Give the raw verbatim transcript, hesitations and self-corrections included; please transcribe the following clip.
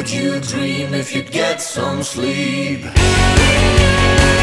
would you dream if you'd get some sleep?